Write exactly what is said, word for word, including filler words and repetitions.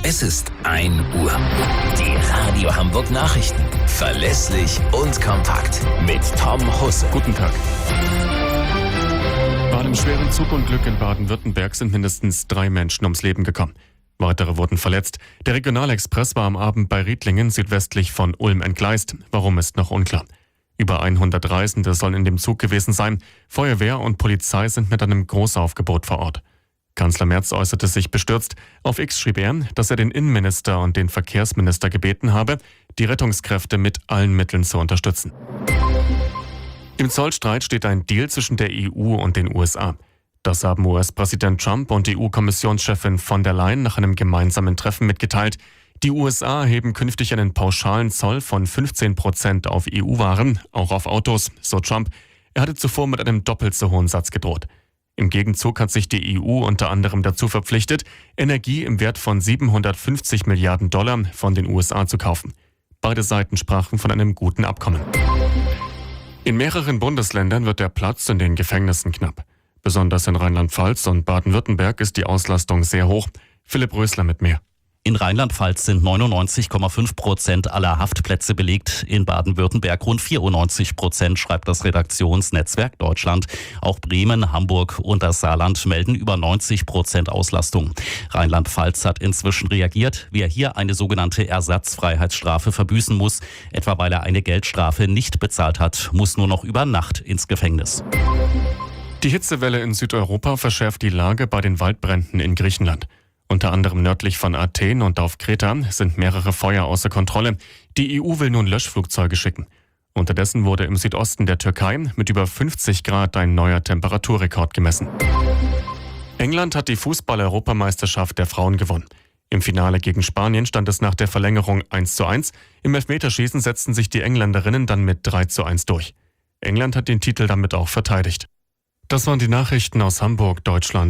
Es ist ein Uhr. Die Radio Hamburg Nachrichten. Verlässlich und kompakt. Mit Tom Husse. Guten Tag. Bei einem schweren Zugunglück in Baden-Württemberg sind mindestens drei Menschen ums Leben gekommen. Weitere wurden verletzt. Der Regionalexpress war am Abend bei Riedlingen südwestlich von Ulm entgleist. Warum ist noch unklar. Über hundert Reisende sollen in dem Zug gewesen sein. Feuerwehr und Polizei sind mit einem Großaufgebot vor Ort. Kanzler Merz äußerte sich bestürzt. Auf X schrieb er, dass er den Innenminister und den Verkehrsminister gebeten habe, die Rettungskräfte mit allen Mitteln zu unterstützen. Im Zollstreit steht ein Deal zwischen der E U und den U S A. Das haben U S-Präsident Trump und E U-Kommissionschefin von der Leyen nach einem gemeinsamen Treffen mitgeteilt. Die U S A erheben künftig einen pauschalen Zoll von fünfzehn Prozent auf E U-Waren, auch auf Autos, so Trump. Er hatte zuvor mit einem doppelt so hohen Satz gedroht. Im Gegenzug hat sich die E U unter anderem dazu verpflichtet, Energie im Wert von siebenhundertfünfzig Milliarden Dollar von den U S A zu kaufen. Beide Seiten sprachen von einem guten Abkommen. In mehreren Bundesländern wird der Platz in den Gefängnissen knapp. Besonders in Rheinland-Pfalz und Baden-Württemberg ist die Auslastung sehr hoch. Philipp Rösler mit mehr. In Rheinland-Pfalz sind neunundneunzig Komma fünf Prozent aller Haftplätze belegt. In Baden-Württemberg rund vierundneunzig Prozent, schreibt das Redaktionsnetzwerk Deutschland. Auch Bremen, Hamburg und das Saarland melden über neunzig Prozent Auslastung. Rheinland-Pfalz hat inzwischen reagiert. Wer hier eine sogenannte Ersatzfreiheitsstrafe verbüßen muss, etwa weil er eine Geldstrafe nicht bezahlt hat, muss nur noch über Nacht ins Gefängnis. Die Hitzewelle in Südeuropa verschärft die Lage bei den Waldbränden in Griechenland. Unter anderem nördlich von Athen und auf Kreta sind mehrere Feuer außer Kontrolle. Die E U will nun Löschflugzeuge schicken. Unterdessen wurde im Südosten der Türkei mit über fünfzig Grad ein neuer Temperaturrekord gemessen. England hat die Fußball-Europameisterschaft der Frauen gewonnen. Im Finale gegen Spanien stand es nach der Verlängerung eins zu eins. Im Elfmeterschießen setzten sich die Engländerinnen dann mit drei zu eins durch. England hat den Titel damit auch verteidigt. Das waren die Nachrichten aus Hamburg, Deutschland.